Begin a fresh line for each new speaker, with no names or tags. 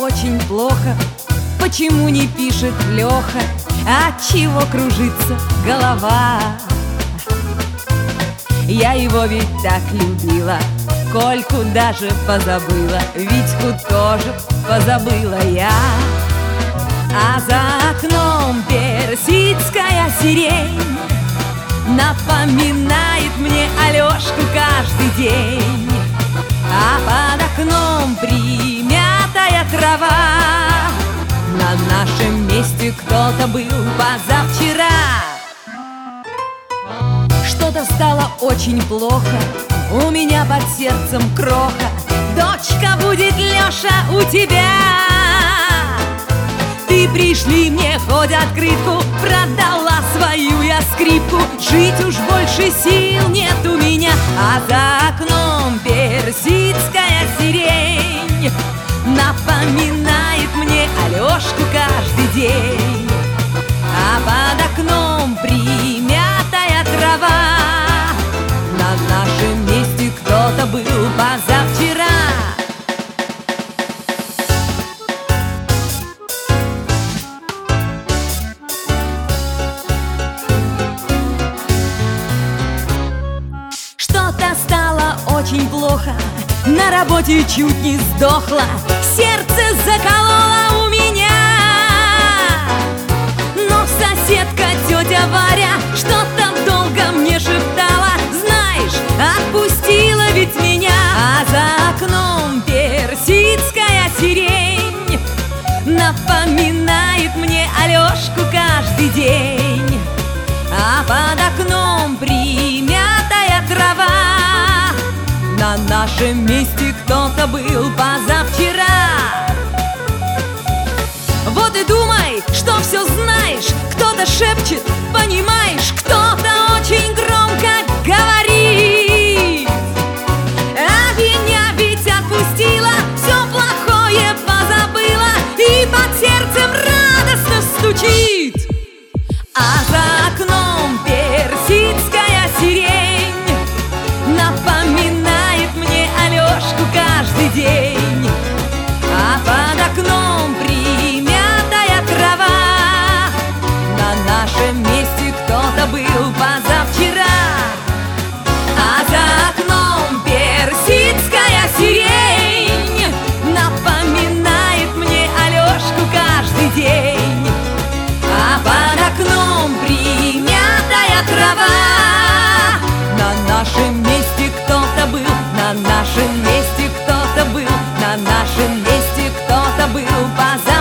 очень плохо. Почему не пишет Леха? Отчего кружится голова? Я его ведь так любила, Кольку даже позабыла, Витьку тоже позабыла я. А за окном персидская сирень напоминает мне Алешку каждый день. А под окном примятая трава, на нашем месте кто-то был позавчера. Что-то стало очень плохо, у меня под сердцем кроха. Дочка будет, Леша, у тебя. Ты пришли мне хоть открытку, продала свою я скрипку. Жить уж больше сил нет у меня. А за окном персидская сирень напоминает мне Алешку каждый день. А под окном примятая трава, на нашем месте кто-то был позавчера. Что-то стало очень плохо, на работе чуть не сдохла, сердце закололо у меня. Но соседка тетя Варя что-то долго мне шептала: знаешь, отпустила ведь меня. А за окном персидская сирень напоминает мне Алешку каждый день. А под окном примятая трава, на нашем месте кто-то был позавчера. Вот и думай, что все знаешь, кто-то шепчет, понимаешь, кто-то очень громко говорит. А меня ведь отпустила, все плохое позабыла, и под сердцем радостно стучит. А за окном персидская сирень напоминает мне Алешку каждый день. А под окном примятая трава, на нашем месте кто-то был позавчера. А за окном персидская сирень напоминает мне Алешку каждый день. А под окном примятая трава, на нашем месте кто-то был, на нашем месте кто-то был, на нашем месте кто-то был позавчера.